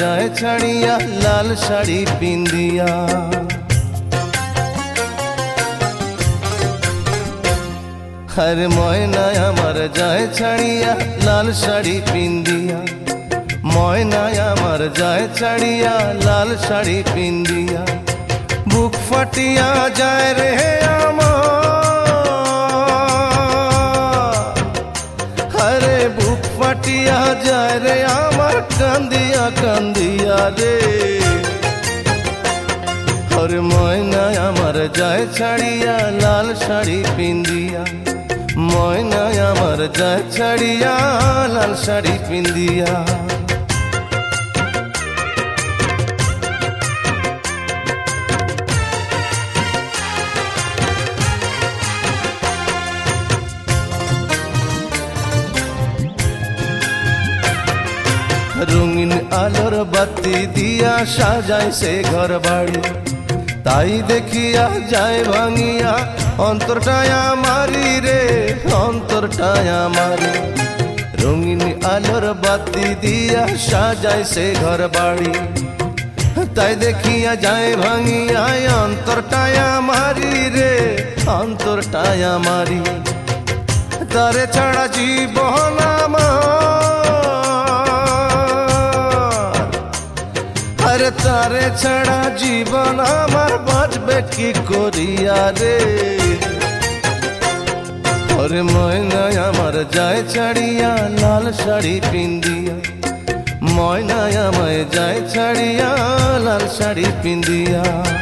যায় ছাড়িয়া লাল শাড়ি পিন্দিয়া। আরে ময়না আমার যায় ছাড়িয়া লাল শাড়ি পিন্দিয়া, ময়না আমার যায় ছাড়িয়া লাল শাড়ি পিন্দিয়া। বুক ফাটিয়া যায় রে আমার, আরে বুক ফাটিয়া যায় রে আমার কান্দিয়া কান্দিয়া রে। আরে ময়না আমার যায় ছাড়িয়া লাল শাড়ি পিন্দিয়া, ময়না আমার যায় ছাড়িয়া লাল শাড়ি পিন্দিয়া। রঙিন আলোর বাতি দিয়া সাজায় সে ঘর বাড়ি, তাই দেখিয়া যায় ভাঙিয়া অন্তরটায় আমারি রে, অন্তরটায় আমারি। রঙিন আলোর বাতি দিয়া সাজায় সে ঘর বাড়ি, তাই দেখিয়া যায় ভাঙিয়া অন্তরটায় আমারি রে, অন্তরটায় আমারি। তারে ছাড়া জীবন আমার, আরে তারে ছাড়া জীবন আমার বাঁচবে কি করিয়া রে। ওরে ময়না আমার যায় ছাড়িয়া লাল শাড়ি পিন্দিয়া, ময়না আমায় যায় ছাড়িয়া লাল শাড়ি পিন্দিয়া।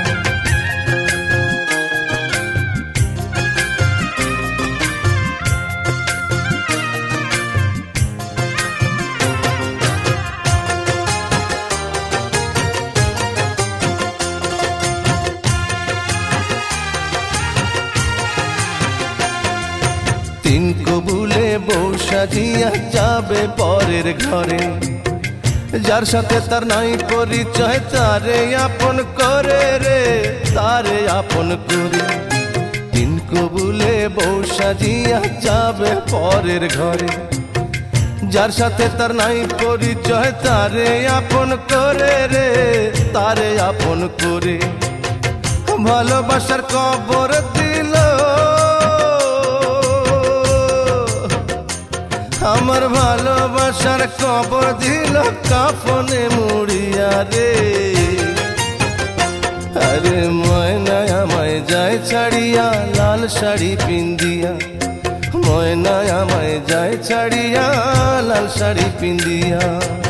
তিন কবুলে বউ সাজিয়া যাবে পরের ঘরে, যার সাথে তার নাই পরিচয় তারে আপন করে রে, তারে আপন করে। তিন কবুলে বউ সাজিয়া যাবে পরের ঘরে, যার সাথে তার নাই পরিচয় তারে আপন করে রে, তারে আপন করে। ভালোবাসার কবর দিল আমার, ভালোবাসার কবর দিল কাফনে মুড়িয়া রে। আরে ময়না আমায় যায় ছাড়িয়া লাল শাড়ি পিন্দিয়া, ময়না আমায় যায় ছাড়িয়া লাল শাড়ি পিন্দিয়া।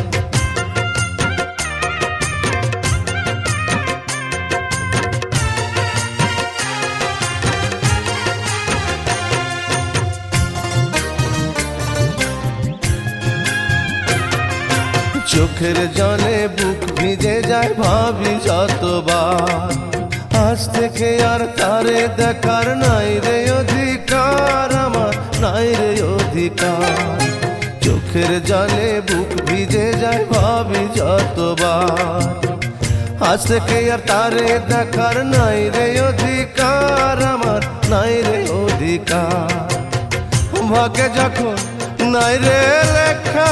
চোখের জলে বুক ভিজে যায় ভাবি যতবার, আজ থেকে আর তারে দেখার নাই রে অধিকার আমার, নাই রে অধিকার। চোখের জলে বুক ভিজে যায় ভাবি যতবার, আজ থেকে আর তারে দেখার নাই রে অধিকার আমার, নাই রে অধিকার। ভাগে যখন নাই রে লেখা,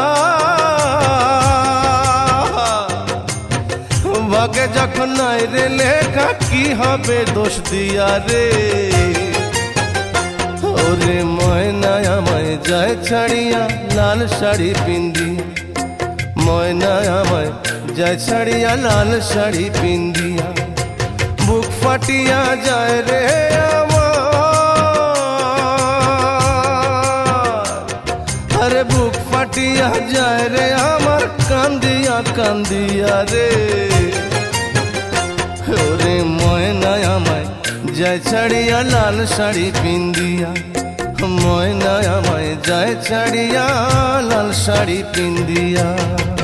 ভাগে যখন নাই রে লেখা কি হবে দোষ দিয়া রে। ওরে ময়না আমায় যায় ছাড়িয়া লাল শাড়ি পিন্দিয়া, ময়না আমায় যায় ছাড়িয়া লাল শাড়ি পিন্দিয়া। বুক ফাটিয়া যায় রে আমার, আরে বুক ফাটিয়া যায় রে আমার কান্দিয়া কান্দিয়া রে। ওরে ময়না আমায় যায় ছাড়িয়া লাল শাড়ি পিন্দিয়া, ময়না আমায় যায় ছাড়িয়া লাল শাড়ি পিন্দিয়া।